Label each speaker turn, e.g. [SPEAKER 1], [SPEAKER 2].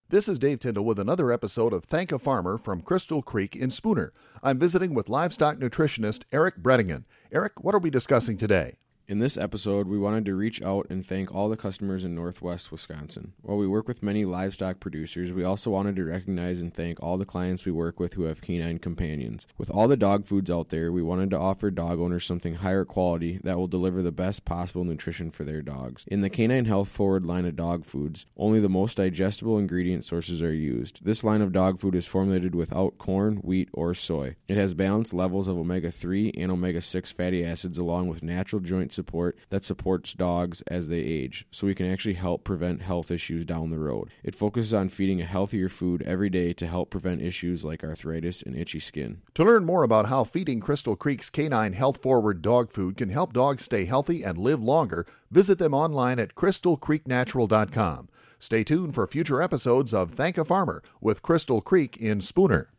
[SPEAKER 1] This is Dave Tyndall with another episode of Thank a Farmer from Crystal Creek in Spooner. I'm visiting with livestock nutritionist Eric Brettingen. Eric, what are we discussing today?
[SPEAKER 2] In this episode, we wanted to reach out and thank all the customers in Northwest Wisconsin. While we work with many livestock producers, we also wanted to recognize and thank all the clients we work with who have canine companions. With all the dog foods out there, we wanted to offer dog owners something higher quality that will deliver the best possible nutrition for their dogs. In the Canine Health Forward line of dog foods, only the most digestible ingredient sources are used. This line of dog food is formulated without corn, wheat, or soy. It has balanced levels of omega-3 and omega-6 fatty acids along with natural joint support that supports dogs as they age, so we can actually help prevent health issues down the road. It focuses on feeding a healthier food every day to help prevent issues like arthritis and itchy skin.
[SPEAKER 1] To learn more about how feeding Crystal Creek's Canine Health Forward dog food can help dogs stay healthy and live longer, visit them online at crystalcreeknatural.com. Stay tuned for future episodes of Thank a Farmer with Crystal Creek in Spooner.